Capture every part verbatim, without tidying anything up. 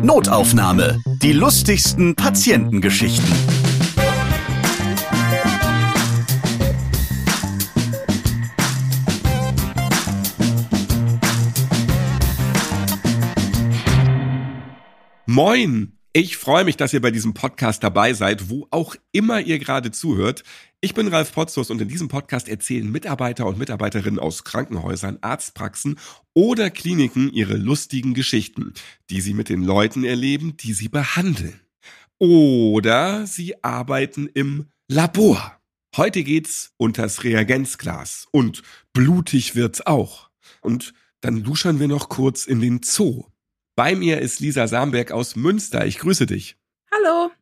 Notaufnahme. Die lustigsten Patientengeschichten. Moin! Ich freue mich, dass ihr bei diesem Podcast dabei seid, wo auch immer ihr gerade zuhört. Ich bin Ralf Potzus und in diesem Podcast erzählen Mitarbeiter und Mitarbeiterinnen aus Krankenhäusern, Arztpraxen oder Kliniken ihre lustigen Geschichten, die sie mit den Leuten erleben, die sie behandeln. Oder sie arbeiten im Labor. Heute geht's unters Reagenzglas und blutig wird's auch. Und dann luschern wir noch kurz in den Zoo. Bei mir ist Lisa Samberg aus Münster. Ich grüße dich. Hallo.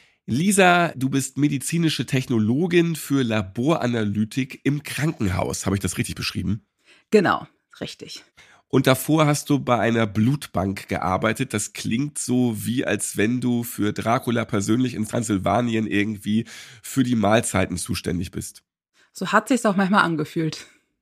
Lisa, du bist medizinische Technologin für Laboranalytik im Krankenhaus. Habe ich das richtig beschrieben? Genau, richtig. Und davor hast du bei einer Blutbank gearbeitet. Das klingt so, wie als wenn du für Dracula persönlich in Transsilvanien irgendwie für die Mahlzeiten zuständig bist. So hat sich's auch manchmal angefühlt.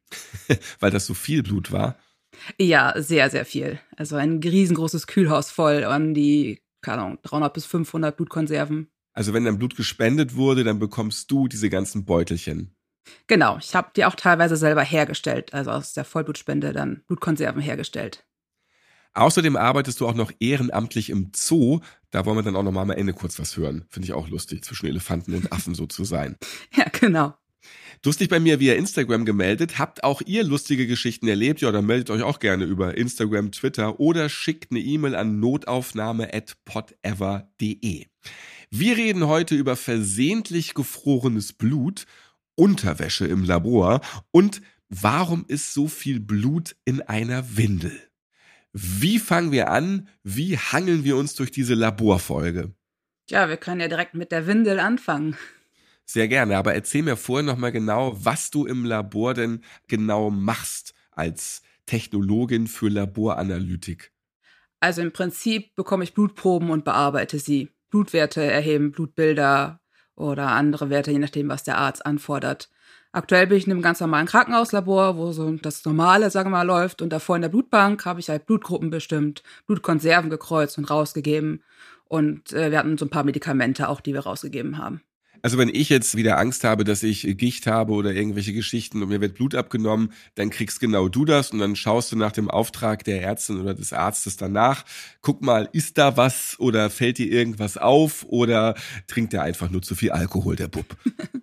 Weil das so viel Blut war? Ja, sehr, sehr viel. Also ein riesengroßes Kühlhaus voll an die, keine Ahnung, dreihundert bis fünfhundert Blutkonserven. Also wenn dann Blut gespendet wurde, dann bekommst du diese ganzen Beutelchen. Genau, ich habe die auch teilweise selber hergestellt, also aus der Vollblutspende dann Blutkonserven hergestellt. Außerdem arbeitest du auch noch ehrenamtlich im Zoo. Da wollen wir dann auch noch mal am Ende kurz was hören. Finde ich auch lustig, zwischen Elefanten und Affen so zu sein. Ja, genau. Du hast dich bei mir via Instagram gemeldet. Habt auch ihr lustige Geschichten erlebt? Ja, dann meldet euch auch gerne über Instagram, Twitter oder schickt eine E-Mail an notaufnahme at podever punkt de. Wir reden heute über versehentlich gefrorenes Blut, Unterwäsche im Labor und warum ist so viel Blut in einer Windel? Wie fangen wir an? Wie hangeln wir uns durch diese Laborfolge? Ja, wir können ja direkt mit der Windel anfangen. Sehr gerne, aber erzähl mir vorher nochmal genau, was du im Labor denn genau machst als Technologin für Laboranalytik. Also im Prinzip bekomme ich Blutproben und bearbeite sie. Blutwerte erheben, Blutbilder oder andere Werte, je nachdem, was der Arzt anfordert. Aktuell bin ich in einem ganz normalen Krankenhauslabor, wo so das Normale, sagen wir mal, läuft. Und davor in der Blutbank habe ich halt Blutgruppen bestimmt, Blutkonserven gekreuzt und rausgegeben. Und äh, wir hatten so ein paar Medikamente auch, die wir rausgegeben haben. Also wenn ich jetzt wieder Angst habe, dass ich Gicht habe oder irgendwelche Geschichten und mir wird Blut abgenommen, dann kriegst genau du das und dann schaust du nach dem Auftrag der Ärztin oder des Arztes danach. Guck mal, ist da was oder fällt dir irgendwas auf oder trinkt der einfach nur zu viel Alkohol, der Bub?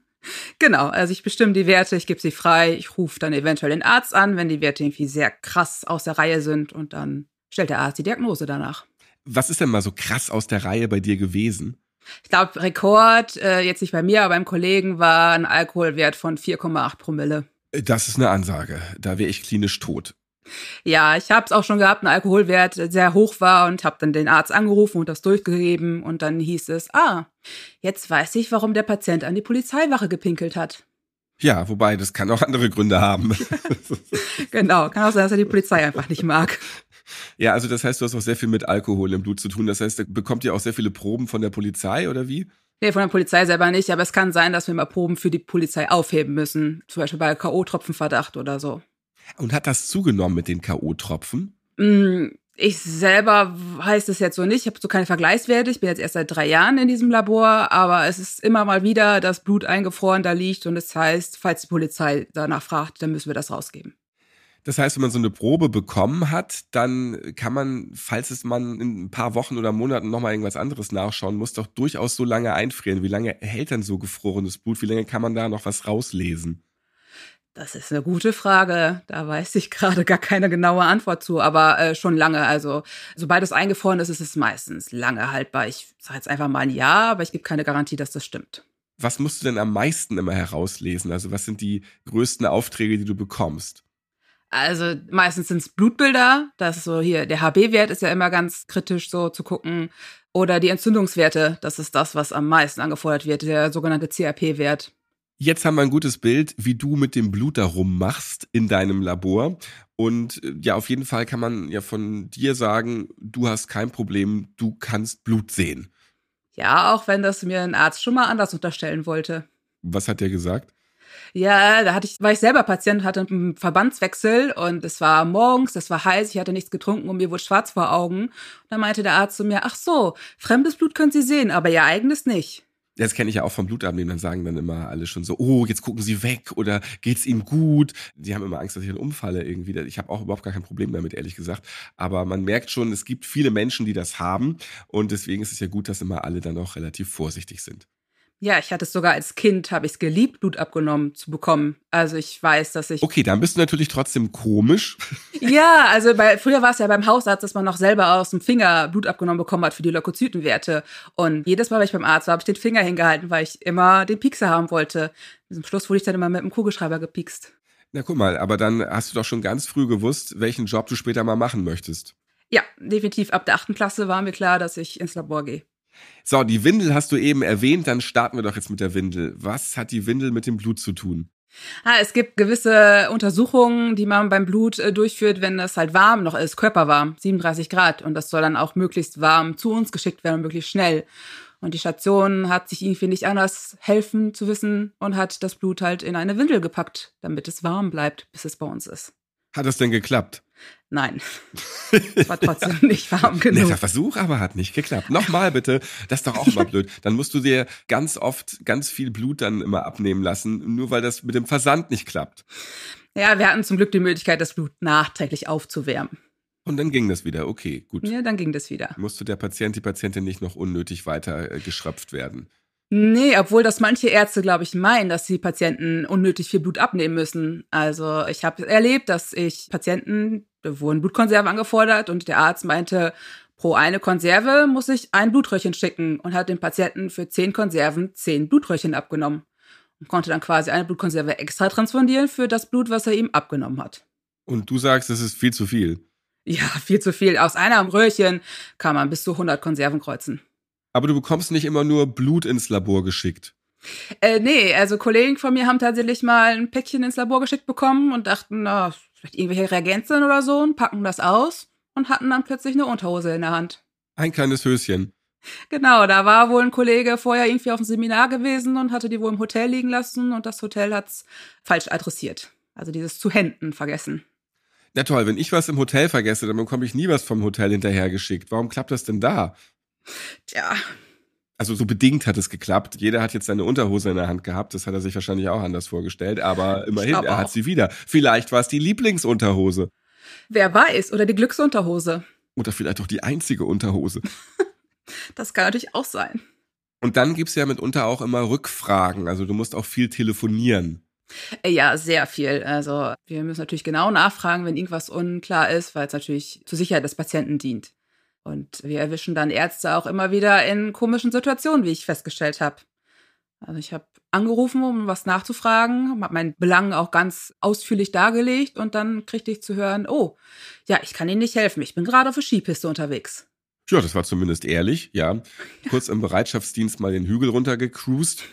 Genau, also ich bestimme die Werte, ich gebe sie frei, ich rufe dann eventuell den Arzt an, wenn die Werte irgendwie sehr krass aus der Reihe sind und dann stellt der Arzt die Diagnose danach. Was ist denn mal so krass aus der Reihe bei dir gewesen? Ich glaube, Rekord, äh, jetzt nicht bei mir, aber beim Kollegen, war ein Alkoholwert von vier Komma acht Promille. Das ist eine Ansage. Da wäre ich klinisch tot. Ja, ich habe es auch schon gehabt, ein Alkoholwert der sehr hoch war und habe dann den Arzt angerufen und das durchgegeben. Und dann hieß es, ah, jetzt weiß ich, warum der Patient an die Polizeiwache gepinkelt hat. Ja, wobei, das kann auch andere Gründe haben. Genau, kann auch sein, dass er die Polizei einfach nicht mag. Ja, also das heißt, du hast auch sehr viel mit Alkohol im Blut zu tun. Das heißt, da bekommt ihr auch sehr viele Proben von der Polizei, oder wie? Nee, von der Polizei selber nicht, aber es kann sein, dass wir mal Proben für die Polizei aufheben müssen. Zum Beispiel bei K O-Tropfenverdacht oder so. Und hat das zugenommen mit den K O-Tropfen? Ich selber weiß es jetzt so nicht. Ich habe so keine Vergleichswerte. Ich bin jetzt erst seit drei Jahren in diesem Labor, aber es ist immer mal wieder, dass Blut eingefroren da liegt und es heißt, falls die Polizei danach fragt, dann müssen wir das rausgeben. Das heißt, wenn man so eine Probe bekommen hat, dann kann man, falls es man in ein paar Wochen oder Monaten nochmal irgendwas anderes nachschauen muss, doch durchaus so lange einfrieren. Wie lange hält dann so gefrorenes Blut? Wie lange kann man da noch was rauslesen? Das ist eine gute Frage. Da weiß ich gerade gar keine genaue Antwort zu, aber äh, schon lange. Also sobald es eingefroren ist, ist es meistens lange haltbar. Ich sage jetzt einfach mal ein Jahr, aber ich gebe keine Garantie, dass das stimmt. Was musst du denn am meisten immer herauslesen? Also was sind die größten Aufträge, die du bekommst? Also meistens sind es Blutbilder, das ist so hier, der H B-Wert ist ja immer ganz kritisch so zu gucken. Oder die Entzündungswerte, das ist das, was am meisten angefordert wird, der sogenannte C R P-Wert. Jetzt haben wir ein gutes Bild, wie du mit dem Blut darum machst in deinem Labor. Und ja, auf jeden Fall kann man ja von dir sagen, du hast kein Problem, du kannst Blut sehen. Ja, auch wenn das mir ein Arzt schon mal anders unterstellen wollte. Was hat der gesagt? Ja, da hatte ich, war ich selber Patient, hatte einen Verbandswechsel und es war morgens, es war heiß, ich hatte nichts getrunken und mir wurde schwarz vor Augen. Und dann meinte der Arzt zu mir, ach so, fremdes Blut können Sie sehen, aber Ihr eigenes nicht. Das kenne ich ja auch vom Blutabnehmen, dann sagen dann immer alle schon so, oh, jetzt gucken Sie weg oder geht's Ihnen gut? Die haben immer Angst, dass ich dann umfalle irgendwie. Ich habe auch überhaupt gar kein Problem damit, ehrlich gesagt. Aber man merkt schon, es gibt viele Menschen, die das haben und deswegen ist es ja gut, dass immer alle dann auch relativ vorsichtig sind. Ja, ich hatte es sogar als Kind, habe ich es geliebt, Blut abgenommen zu bekommen. Also ich weiß, dass ich... Okay, dann bist du natürlich trotzdem komisch. Ja, also bei, früher war es ja beim Hausarzt, dass man noch selber aus dem Finger Blut abgenommen bekommen hat für die Leukozytenwerte. Und jedes Mal, wenn ich beim Arzt war, habe ich den Finger hingehalten, weil ich immer den Piekser haben wollte. Zum Schluss wurde ich dann immer mit dem Kugelschreiber gepiekst. Na guck mal, aber dann hast du doch schon ganz früh gewusst, welchen Job du später mal machen möchtest. Ja, definitiv. Ab der achten Klasse war mir klar, dass ich ins Labor gehe. So, die Windel hast du eben erwähnt, dann starten wir doch jetzt mit der Windel. Was hat die Windel mit dem Blut zu tun? Ah, es gibt gewisse Untersuchungen, die man beim Blut äh, durchführt, wenn es halt warm noch ist, körperwarm, siebenunddreißig Grad. Und das soll dann auch möglichst warm zu uns geschickt werden, möglichst schnell. Und die Station hat sich irgendwie nicht anders helfen zu wissen und hat das Blut halt in eine Windel gepackt, damit es warm bleibt, bis es bei uns ist. Hat das denn geklappt? Nein, es war trotzdem nicht warm genug. Der Versuch aber hat nicht geklappt. Nochmal bitte, das ist doch auch immer blöd. Dann musst du dir ganz oft ganz viel Blut dann immer abnehmen lassen, nur weil das mit dem Versand nicht klappt. Ja, wir hatten zum Glück die Möglichkeit, das Blut nachträglich aufzuwärmen. Und dann ging das wieder, okay, gut. Ja, dann ging das wieder. Musste der Patient, die Patientin nicht noch unnötig weiter äh, geschröpft werden? Nee, obwohl das manche Ärzte, glaube ich, meinen, dass die Patienten unnötig viel Blut abnehmen müssen. Also ich habe erlebt, dass ich Patienten, da wurden Blutkonserven angefordert und der Arzt meinte, pro eine Konserve muss ich ein Blutröhrchen schicken und hat dem Patienten für zehn Konserven zehn Blutröhrchen abgenommen und konnte dann quasi eine Blutkonserve extra transfundieren für das Blut, was er ihm abgenommen hat. Und du sagst, es ist viel zu viel? Ja, viel zu viel. Aus einem Röhrchen kann man bis zu hundert Konserven kreuzen. Aber du bekommst nicht immer nur Blut ins Labor geschickt. Äh, nee, also Kollegen von mir haben tatsächlich mal ein Päckchen ins Labor geschickt bekommen und dachten, na, vielleicht irgendwelche Reagenzien oder so und packen das aus und hatten dann plötzlich eine Unterhose in der Hand. Ein kleines Höschen. Genau, da war wohl ein Kollege vorher irgendwie auf dem Seminar gewesen und hatte die wohl im Hotel liegen lassen und das Hotel hat's falsch adressiert. Also dieses zu Händen vergessen. Na toll, wenn ich was im Hotel vergesse, dann bekomme ich nie was vom Hotel hinterhergeschickt. Warum klappt das denn da? Tja. Also so bedingt hat es geklappt. Jeder hat jetzt seine Unterhose in der Hand gehabt. Das hat er sich wahrscheinlich auch anders vorgestellt. Aber immerhin, er hat sie wieder. Vielleicht war es die Lieblingsunterhose. Wer weiß, oder die Glücksunterhose. Oder vielleicht auch die einzige Unterhose. Das kann natürlich auch sein. Und dann gibt's ja mitunter auch immer Rückfragen. Also du musst auch viel telefonieren. Ja, sehr viel. Also wir müssen natürlich genau nachfragen, wenn irgendwas unklar ist, weil es natürlich zur Sicherheit des Patienten dient. Und wir erwischen dann Ärzte auch immer wieder in komischen Situationen, wie ich festgestellt habe. Also ich habe angerufen, um was nachzufragen, habe meinen Belang auch ganz ausführlich dargelegt und dann kriegte ich zu hören, oh, ja, ich kann Ihnen nicht helfen, ich bin gerade auf der Skipiste unterwegs. Ja, das war zumindest ehrlich, ja. Kurz im Bereitschaftsdienst mal den Hügel runtergecruised.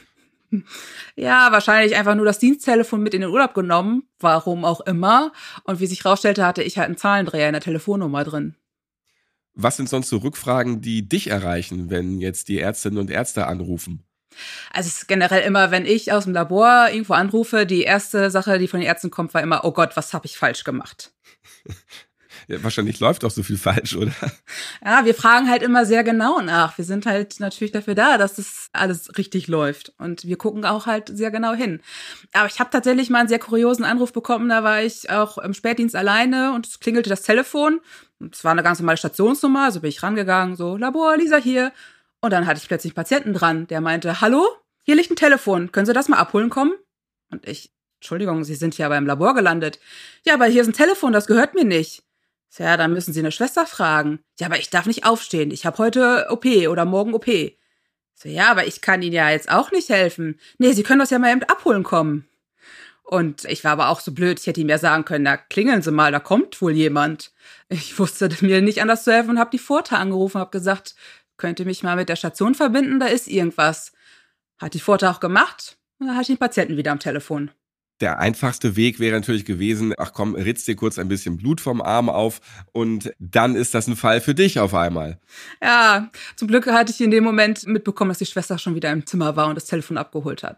Ja, wahrscheinlich einfach nur das Diensttelefon mit in den Urlaub genommen, warum auch immer. Und wie sich rausstellte, hatte ich halt einen Zahlendreher in der Telefonnummer drin. Was sind sonst so Rückfragen, die dich erreichen, wenn jetzt die Ärztinnen und Ärzte anrufen? Also es ist generell immer, wenn ich aus dem Labor irgendwo anrufe, die erste Sache, die von den Ärzten kommt, war immer, oh Gott, was habe ich falsch gemacht? Ja, wahrscheinlich läuft auch so viel falsch, oder? Ja, wir fragen halt immer sehr genau nach. Wir sind halt natürlich dafür da, dass das alles richtig läuft. Und wir gucken auch halt sehr genau hin. Aber ich habe tatsächlich mal einen sehr kuriosen Anruf bekommen. Da war ich auch im Spätdienst alleine und es klingelte das Telefon. Und es war eine ganz normale Stationsnummer. Also bin ich rangegangen, so, Labor, Lisa hier. Und dann hatte ich plötzlich einen Patienten dran, der meinte, hallo, hier liegt ein Telefon. Können Sie das mal abholen kommen? Und ich, Entschuldigung, Sie sind ja beim Labor gelandet. Ja, aber hier ist ein Telefon, das gehört mir nicht. Ja, dann müssen Sie eine Schwester fragen. Ja, aber ich darf nicht aufstehen. Ich habe heute O P oder morgen O P. So, ja, aber ich kann Ihnen ja jetzt auch nicht helfen. Nee, Sie können das ja mal eben abholen kommen. Und ich war aber auch so blöd, ich hätte ihm ja sagen können, na, klingeln Sie mal, da kommt wohl jemand. Ich wusste mir nicht anders zu helfen und habe die Pforte angerufen, habe gesagt, könnt ihr mich mal mit der Station verbinden, da ist irgendwas. Hat die Pforte auch gemacht und dann hatte ich den Patienten wieder am Telefon. Der einfachste Weg wäre natürlich gewesen, ach komm, ritz dir kurz ein bisschen Blut vom Arm auf und dann ist das ein Fall für dich auf einmal. Ja, zum Glück hatte ich in dem Moment mitbekommen, dass die Schwester schon wieder im Zimmer war und das Telefon abgeholt hat.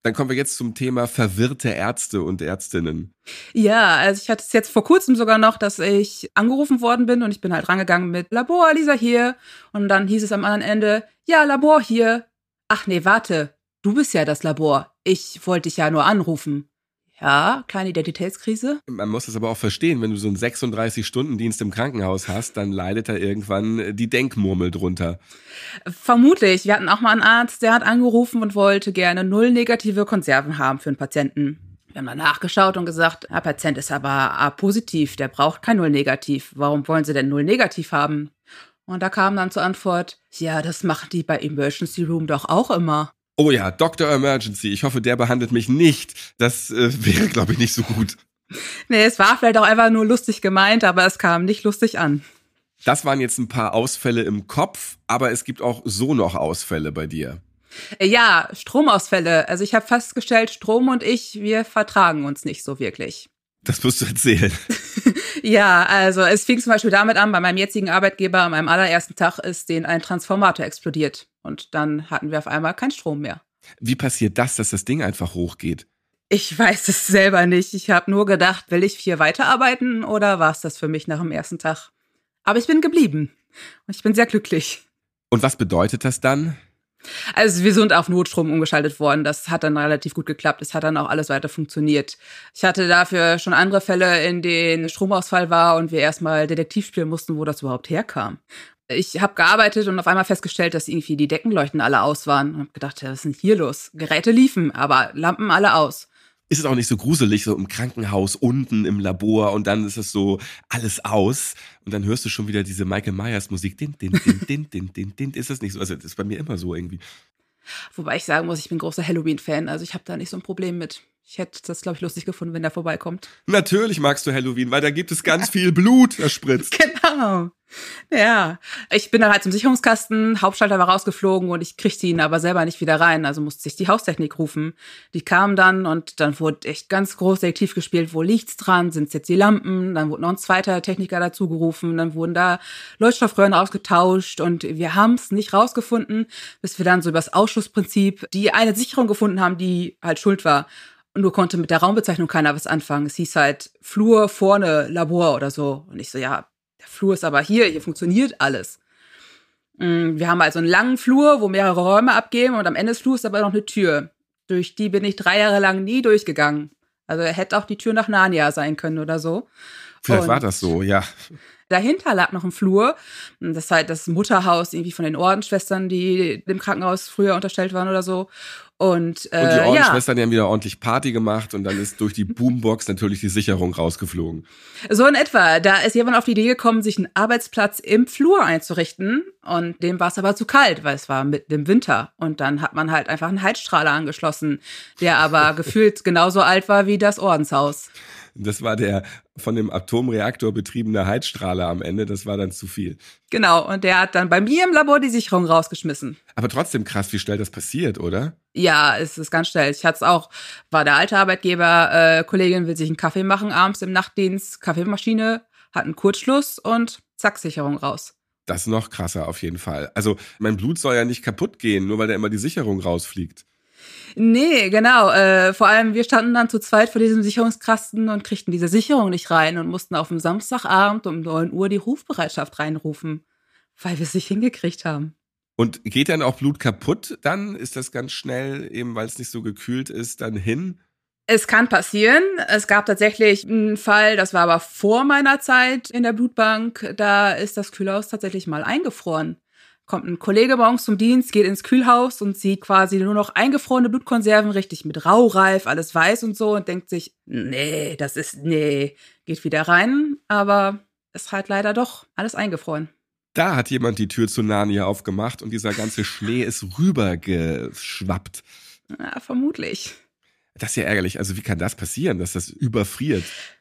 Dann kommen wir jetzt zum Thema verwirrte Ärzte und Ärztinnen. Ja, also ich hatte es jetzt vor kurzem sogar noch, dass ich angerufen worden bin und ich bin halt rangegangen mit Labor, Lisa hier. Und dann hieß es am anderen Ende, ja, Labor hier. Ach nee, warte, du bist ja das Labor. Ich wollte dich ja nur anrufen. Ja, kleine Identitätskrise. Man muss das aber auch verstehen, wenn du so einen sechsunddreißig-Stunden-Dienst im Krankenhaus hast, dann leidet da irgendwann die Denkmurmel drunter. Vermutlich. Wir hatten auch mal einen Arzt, der hat angerufen und wollte gerne null negative Konserven haben für einen Patienten. Wir haben dann nachgeschaut und gesagt, der Patient ist aber A-positiv, der braucht kein null negativ. Warum wollen Sie denn null negativ haben? Und da kam dann zur Antwort, ja, das machen die bei Emergency Room doch auch immer. Oh ja, Doktor Emergency. Ich hoffe, der behandelt mich nicht. Das äh, wäre, glaube ich, nicht so gut. Nee, es war vielleicht auch einfach nur lustig gemeint, aber es kam nicht lustig an. Das waren jetzt ein paar Ausfälle im Kopf, aber es gibt auch so noch Ausfälle bei dir. Ja, Stromausfälle. Also ich habe festgestellt, Strom und ich, wir vertragen uns nicht so wirklich. Das musst du erzählen. Ja, also es fing zum Beispiel damit an, bei meinem jetzigen Arbeitgeber an meinem allerersten Tag ist denen ein Transformator explodiert. Und dann hatten wir auf einmal keinen Strom mehr. Wie passiert das, dass das Ding einfach hochgeht? Ich weiß es selber nicht. Ich habe nur gedacht, will ich hier weiterarbeiten oder war es das für mich nach dem ersten Tag? Aber ich bin geblieben. Und ich bin sehr glücklich. Und was bedeutet das dann? Also wir sind auf Notstrom umgeschaltet worden. Das hat dann relativ gut geklappt. Es hat dann auch alles weiter funktioniert. Ich hatte dafür schon andere Fälle, in denen Stromausfall war und wir erstmal Detektiv spielen mussten, wo das überhaupt herkam. Ich habe gearbeitet und auf einmal festgestellt, dass irgendwie die Deckenleuchten alle aus waren. Und habe gedacht, ja, was ist denn hier los? Geräte liefen, aber Lampen alle aus. Ist es auch nicht so gruselig, so im Krankenhaus, unten im Labor und dann ist es so alles aus und dann hörst du schon wieder diese Michael Myers Musik. Din, din, din, din, din, din, din. Ist das nicht so? Also das ist bei mir immer so irgendwie. Wobei ich sagen muss, ich bin großer Halloween-Fan, also ich habe da nicht so ein Problem mit. Ich hätte das, glaube ich, lustig gefunden, wenn der vorbeikommt. Natürlich magst du Halloween, weil da gibt es ganz viel Blut, das spritzt. Genau. Ja. Ich bin dann halt zum Sicherungskasten, Hauptschalter war rausgeflogen und ich kriegte ihn aber selber nicht wieder rein, also musste ich die Haustechnik rufen. Die kam dann und dann wurde echt ganz groß Detektiv gespielt, wo liegt's dran, sind's jetzt die Lampen, dann wurde noch ein zweiter Techniker dazu gerufen, dann wurden da Leuchtstoffröhren ausgetauscht und wir haben's nicht rausgefunden, bis wir dann so übers Ausschussprinzip die eine Sicherung gefunden haben, die halt schuld war. Und nur konnte mit der Raumbezeichnung keiner was anfangen. Es hieß halt Flur, vorne, Labor oder so. Und ich so, ja, der Flur ist aber hier, hier funktioniert alles. Wir haben also einen langen Flur, wo mehrere Räume abgeben und am Ende des Flurs ist aber noch eine Tür. Durch die bin ich drei Jahre lang nie durchgegangen. Also hätte auch die Tür nach Narnia sein können oder so. Vielleicht und war das so, ja. Dahinter lag noch ein Flur. Das ist halt das Mutterhaus irgendwie von den Ordensschwestern, die dem Krankenhaus früher unterstellt waren oder so. Und, äh, und die Ordensschwestern, ja. die haben wieder ordentlich Party gemacht und dann ist durch die Boombox natürlich die Sicherung rausgeflogen. So in etwa. Da ist jemand auf die Idee gekommen, sich einen Arbeitsplatz im Flur einzurichten. Und dem war es aber zu kalt, weil es war mitten im Winter. Und dann hat man halt einfach einen Heizstrahler angeschlossen, der aber gefühlt genauso alt war wie das Ordenshaus. Das war der von dem Atomreaktor betriebene Heizstrahler am Ende, das war dann zu viel. Genau, und der hat dann bei mir im Labor die Sicherung rausgeschmissen. Aber trotzdem krass, wie schnell das passiert, oder? Ja, es ist ganz schnell. Ich hatte es auch, war der alte Arbeitgeber, äh, Kollegin will sich einen Kaffee machen abends im Nachtdienst, Kaffeemaschine, hat einen Kurzschluss und zack, Sicherung raus. Das ist noch krasser auf jeden Fall. Also mein Blut soll ja nicht kaputt gehen, nur weil da immer die Sicherung rausfliegt. Nee, genau. Äh, vor allem, wir standen dann zu zweit vor diesem Sicherungskasten und kriegten diese Sicherung nicht rein und mussten auf dem Samstagabend um neun Uhr die Rufbereitschaft reinrufen, weil wir es nicht hingekriegt haben. Und geht dann auch Blut kaputt? Dann ist das ganz schnell, eben weil es nicht so gekühlt ist, dann hin? Es kann passieren. Es gab tatsächlich einen Fall, das war aber vor meiner Zeit in der Blutbank, da ist das Kühlhaus tatsächlich mal eingefroren. Kommt ein Kollege morgens zum Dienst, geht ins Kühlhaus und sieht quasi nur noch eingefrorene Blutkonserven, richtig mit Raureif, alles weiß und so und denkt sich, nee, das ist, nee, geht wieder rein, aber ist halt leider doch alles eingefroren. Da hat jemand die Tür zu Narnia aufgemacht und dieser ganze Schnee ist rübergeschwappt. Ja, vermutlich. Das ist ja ärgerlich. Also wie kann das passieren, dass das überfriert?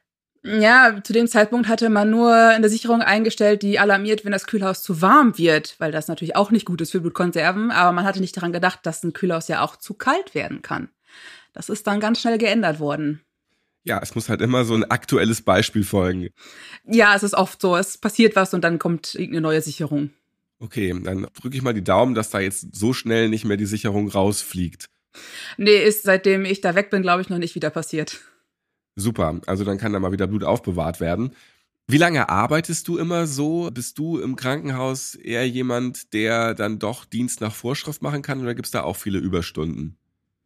Ja, zu dem Zeitpunkt hatte man nur eine Sicherung eingestellt, die alarmiert, wenn das Kühlhaus zu warm wird, weil das natürlich auch nicht gut ist für Blutkonserven, aber man hatte nicht daran gedacht, dass ein Kühlhaus ja auch zu kalt werden kann. Das ist dann ganz schnell geändert worden. Ja, es muss halt immer so ein aktuelles Beispiel folgen. Ja, es ist oft so, es passiert was und dann kommt irgendeine neue Sicherung. Okay, dann drücke ich mal die Daumen, dass da jetzt so schnell nicht mehr die Sicherung rausfliegt. Nee, ist seitdem ich da weg bin, glaube ich, noch nicht wieder passiert. Super, also dann kann da mal wieder Blut aufbewahrt werden. Wie lange arbeitest du immer so? Bist du im Krankenhaus eher jemand, der dann doch Dienst nach Vorschrift machen kann, oder gibt es da auch viele Überstunden?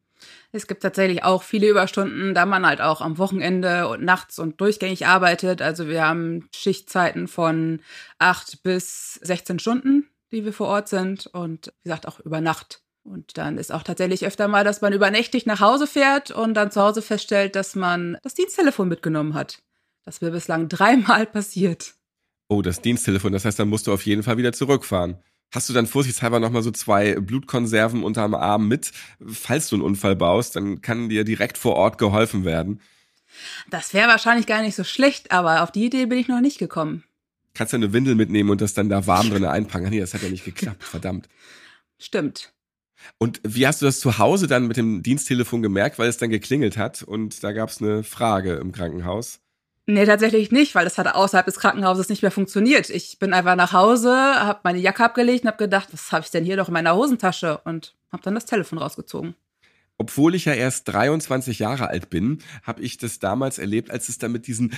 Es gibt tatsächlich auch viele Überstunden, da man halt auch am Wochenende und nachts und durchgängig arbeitet. Also wir haben Schichtzeiten von acht bis sechzehn Stunden, die wir vor Ort sind und wie gesagt auch über Nacht. Und dann ist auch tatsächlich öfter mal, dass man übernächtig nach Hause fährt und dann zu Hause feststellt, dass man das Diensttelefon mitgenommen hat. Das ist mir bislang dreimal passiert. Oh, das Diensttelefon, das heißt, dann musst du auf jeden Fall wieder zurückfahren. Hast du dann vorsichtshalber nochmal so zwei Blutkonserven unterm Arm mit? Falls du einen Unfall baust, dann kann dir direkt vor Ort geholfen werden. Das wäre wahrscheinlich gar nicht so schlecht, aber auf die Idee bin ich noch nicht gekommen. Kannst du eine Windel mitnehmen und das dann da warm drin einpacken? Nee, das hat ja nicht geklappt, verdammt. Stimmt. Und wie hast du das zu Hause dann mit dem Diensttelefon gemerkt, weil es dann geklingelt hat und da gab es eine Frage im Krankenhaus? Nee, tatsächlich nicht, weil das hat außerhalb des Krankenhauses nicht mehr funktioniert. Ich bin einfach nach Hause, habe meine Jacke abgelegt und habe gedacht, was habe ich denn hier doch in meiner Hosentasche? Und habe dann das Telefon rausgezogen. Obwohl ich ja erst dreiundzwanzig Jahre alt bin, habe ich das damals erlebt, als es dann mit diesen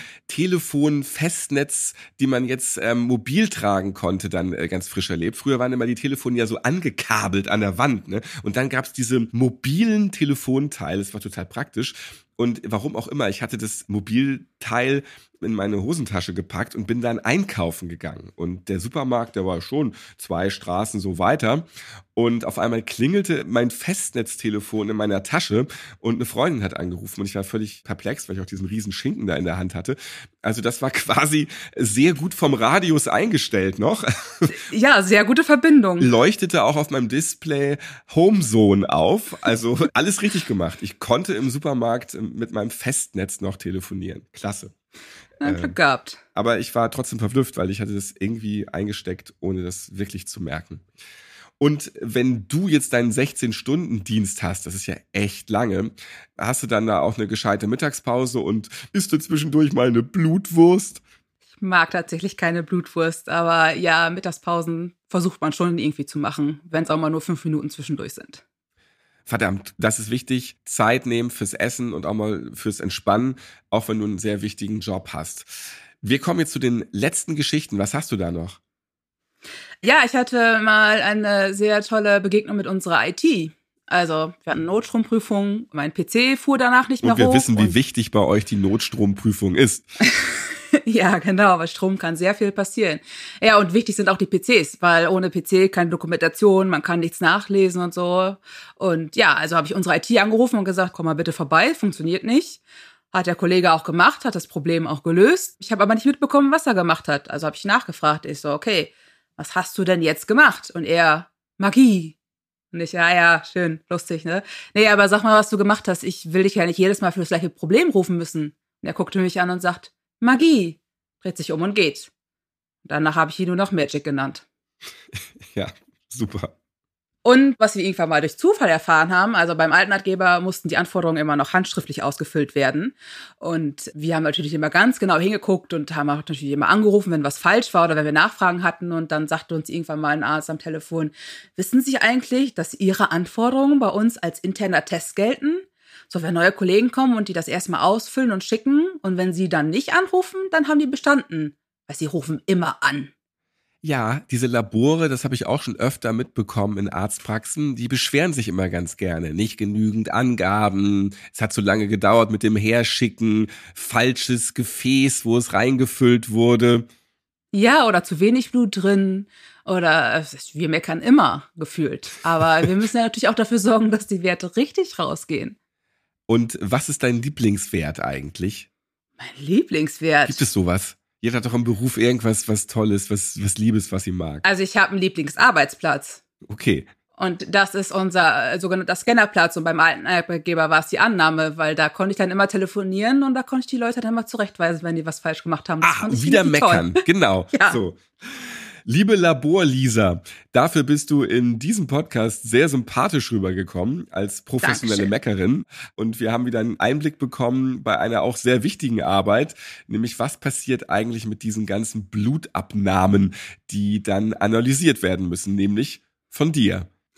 Telefon-Festnetz, die man jetzt ähm, mobil tragen konnte, dann äh, ganz frisch erlebt. Früher waren immer die Telefone ja so angekabelt an der Wand, ne? Und dann gab's diese mobilen Telefonteile, das war total praktisch. Und warum auch immer, ich hatte das Mobilteil in meine Hosentasche gepackt und bin dann einkaufen gegangen. Und der Supermarkt, der war schon zwei Straßen so weiter. Und auf einmal klingelte mein Festnetztelefon in meiner Tasche und eine Freundin hat angerufen. Und ich war völlig perplex, weil ich auch diesen riesen Schinken da in der Hand hatte. Also das war quasi sehr gut vom Radius eingestellt noch. Ja, sehr gute Verbindung. Leuchtete auch auf meinem Display Homezone auf. Also alles richtig gemacht. Ich konnte im Supermarkt mit meinem Festnetz noch telefonieren. Klasse. Na, Glück gehabt. Aber ich war trotzdem verblüfft, weil ich hatte das irgendwie eingesteckt, ohne das wirklich zu merken. Und wenn du jetzt deinen sechzehn-Stunden-Dienst hast, das ist ja echt lange, hast du dann da auch eine gescheite Mittagspause und isst du zwischendurch mal eine Blutwurst? Ich mag tatsächlich keine Blutwurst, aber ja, Mittagspausen versucht man schon irgendwie zu machen, wenn es auch mal nur fünf Minuten zwischendurch sind. Verdammt, das ist wichtig. Zeit nehmen fürs Essen und auch mal fürs Entspannen, auch wenn du einen sehr wichtigen Job hast. Wir kommen jetzt zu den letzten Geschichten. Was hast du da noch? Ja, ich hatte mal eine sehr tolle Begegnung mit unserer I T. Also, wir hatten Notstromprüfung, mein P C fuhr danach nicht mehr hoch. Und wir wissen, wie wichtig bei euch die Notstromprüfung ist. Ja, genau, weil Strom kann sehr viel passieren. Ja, und wichtig sind auch die P Cs, weil ohne P C keine Dokumentation, man kann nichts nachlesen und so. Und ja, also habe ich unsere I T angerufen und gesagt, komm mal bitte vorbei, funktioniert nicht. Hat der Kollege auch gemacht, hat das Problem auch gelöst. Ich habe aber nicht mitbekommen, was er gemacht hat. Also habe ich nachgefragt. Ich so, okay, was hast du denn jetzt gemacht? Und er, Magie. Und ich, ja, ja, schön, lustig, ne? Nee, aber sag mal, was du gemacht hast. Ich will dich ja nicht jedes Mal für das gleiche Problem rufen müssen. Und er guckte mich an und sagt, Magie. Dreht sich um und geht. Danach habe ich ihn nur noch Magic genannt. Ja, super. Und was wir irgendwann mal durch Zufall erfahren haben, also beim alten Arbeitgeber mussten die Anforderungen immer noch handschriftlich ausgefüllt werden. Und wir haben natürlich immer ganz genau hingeguckt und haben auch natürlich immer angerufen, wenn was falsch war oder wenn wir Nachfragen hatten. Und dann sagte uns irgendwann mal ein Arzt am Telefon, wissen Sie eigentlich, dass Ihre Anforderungen bei uns als interner Test gelten? So, wenn neue Kollegen kommen und die das erstmal ausfüllen und schicken und wenn sie dann nicht anrufen, dann haben die bestanden. Weil sie rufen immer an. Ja, diese Labore, das habe ich auch schon öfter mitbekommen in Arztpraxen, die beschweren sich immer ganz gerne. Nicht genügend Angaben, es hat zu lange gedauert mit dem Herschicken, falsches Gefäß, wo es reingefüllt wurde. Ja, oder zu wenig Blut drin oder wir meckern immer gefühlt. Aber wir müssen ja natürlich auch dafür sorgen, dass die Werte richtig rausgehen. Und was ist dein Lieblingswert eigentlich? Mein Lieblingswert? Gibt es sowas? Jeder hat doch im Beruf irgendwas, was Tolles, was, was Liebes, was sie mag. Also ich habe einen Lieblingsarbeitsplatz. Okay. Und das ist unser sogenannter Scannerplatz. Und beim alten Arbeitgeber war es die Annahme, weil da konnte ich dann immer telefonieren und da konnte ich die Leute dann immer zurechtweisen, wenn die was falsch gemacht haben. Das ah, wieder meckern. Toll. Genau. Ja. So. Liebe Labor-Lisa, dafür bist du in diesem Podcast sehr sympathisch rübergekommen als professionelle Dankeschön. Meckerin. Und wir haben wieder einen Einblick bekommen bei einer auch sehr wichtigen Arbeit, nämlich was passiert eigentlich mit diesen ganzen Blutabnahmen, die dann analysiert werden müssen, nämlich von dir.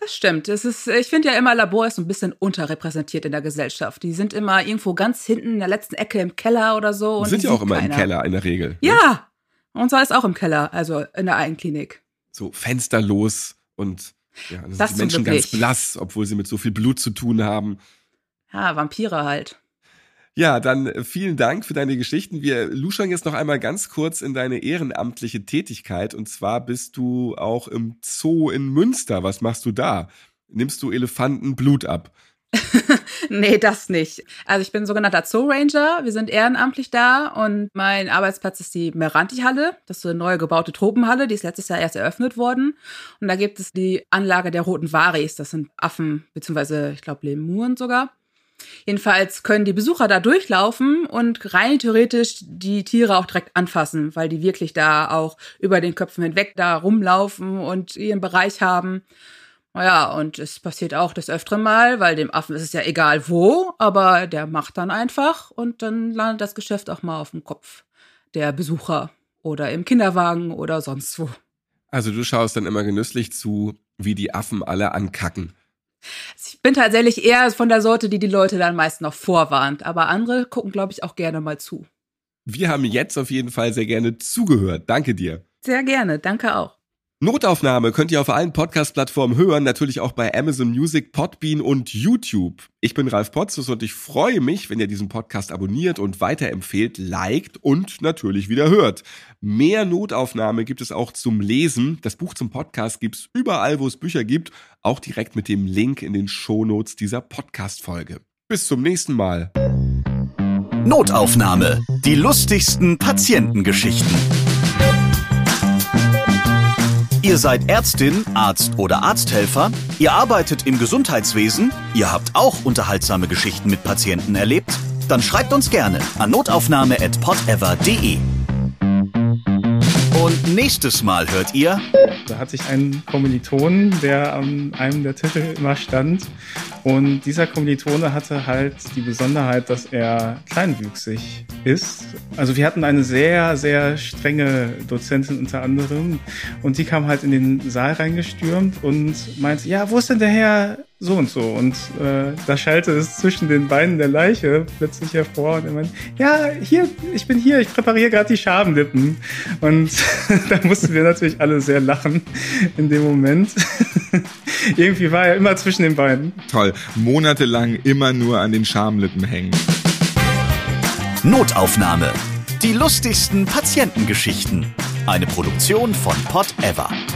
Das stimmt. Das ist, ich finde ja immer, Labor ist so ein bisschen unterrepräsentiert in der Gesellschaft. Die sind immer irgendwo ganz hinten in der letzten Ecke im Keller oder so. Und sind ja auch immer keiner. im Keller in der Regel. Ja, ne? Und zwar ist auch im Keller, also in der Eigenklinik. So fensterlos und ja, dann das sind die Menschen ganz blass, obwohl sie mit so viel Blut zu tun haben. Ja, Vampire halt. Ja, dann vielen Dank für deine Geschichten. Wir luschern jetzt noch einmal ganz kurz in deine ehrenamtliche Tätigkeit. Und zwar bist du auch im Zoo in Münster. Was machst du da? Nimmst du Elefanten Blut ab? Nee, das nicht. Also ich bin sogenannter Zoo-Ranger. Wir sind ehrenamtlich da und mein Arbeitsplatz ist die Meranti-Halle. Das ist eine neu gebaute Tropenhalle, die ist letztes Jahr erst eröffnet worden. Und da gibt es die Anlage der roten Waris. Das sind Affen, beziehungsweise ich glaube Lemuren sogar. Jedenfalls können die Besucher da durchlaufen und rein theoretisch die Tiere auch direkt anfassen, weil die wirklich da auch über den Köpfen hinweg da rumlaufen und ihren Bereich haben. Naja, und es passiert auch des Öfteren mal, weil dem Affen ist es ja egal wo, aber der macht dann einfach und dann landet das Geschäft auch mal auf dem Kopf der Besucher oder im Kinderwagen oder sonst wo. Also du schaust dann immer genüsslich zu, wie die Affen alle ankacken. Ich bin tatsächlich eher von der Sorte, die die Leute dann meist noch vorwarnt, aber andere gucken, glaube ich, auch gerne mal zu. Wir haben jetzt auf jeden Fall sehr gerne zugehört. Danke dir. Sehr gerne, danke auch. Notaufnahme könnt ihr auf allen Podcast-Plattformen hören, natürlich auch bei Amazon Music, Podbean und YouTube. Ich bin Ralf Potzus und ich freue mich, wenn ihr diesen Podcast abonniert und weiterempfehlt, liked und natürlich wieder hört. Mehr Notaufnahme gibt es auch zum Lesen. Das Buch zum Podcast gibt's überall, wo es Bücher gibt, auch direkt mit dem Link in den Shownotes dieser Podcast-Folge. Bis zum nächsten Mal. Notaufnahme. Die lustigsten Patientengeschichten. Ihr seid Ärztin, Arzt oder Arzthelfer, ihr arbeitet im Gesundheitswesen, ihr habt auch unterhaltsame Geschichten mit Patienten erlebt? Dann schreibt uns gerne an notaufnahme at podever punkt de. Und nächstes Mal hört ihr... Da hat sich ein Kommiliton, der an einem der Tische immer stand. Und dieser Kommilitone hatte halt die Besonderheit, dass er kleinwüchsig ist. Also wir hatten eine sehr, sehr strenge Dozentin unter anderem. Und die kam halt in den Saal reingestürmt und meinte, ja, wo ist denn der Herr so und so? Und äh, da schallte es zwischen den Beinen der Leiche plötzlich hervor. Und er meinte, ja, hier, ich bin hier, ich präpariere gerade die Schamlippen. Und da mussten wir natürlich alle sehr lachen in dem Moment. Irgendwie war er immer zwischen den Beinen. Toll, monatelang immer nur an den Schamlippen hängen. Notaufnahme. Die lustigsten Patientengeschichten. Eine Produktion von Podever.